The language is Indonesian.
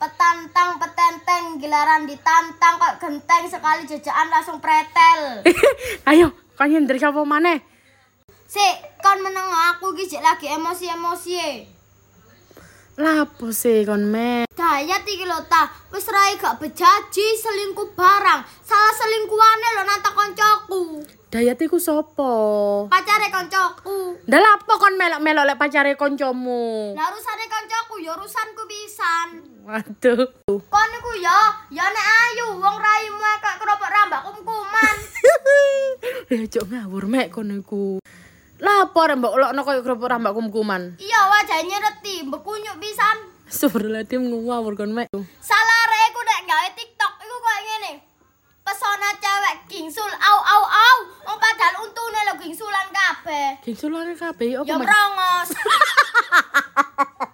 petantang petenteng gilaran ditantang kok genteng sekali jajakan langsung pretel. Ayo, kon nyender sapa maneh? Sik, kon meneng aku iki lagi emosi-emosi e. Lah apa sih kon me? Dayat iki lho ta, wis rai gak bejaji selingkuh barang. Salah selingkuhane lho nang koncoku. Dayat iku sapa? Pacare koncoku. Ndak lah apa kon melok-melok lek pacare kancamu. Lah urusane koncoku ya urusanku pisan. Waduh. Kon niku ya nek ayu wong raimu kok keropok rambak kumkuman. Ya cok ngawur mek kon niku. Lah apa rek mbok olokno koyo keropok rambak kumkuman. Iya wajahe nyereti, mbekunyuk pisan. Astagfirullahaladzim ngawur kon mek. Salah reku nek gawe TikTok iku koyo ngene. Pesona cewek gingsul au. Wong padahal untune lho gingsulan kabeh. Gingsulane kabeh apa? Ya merongos.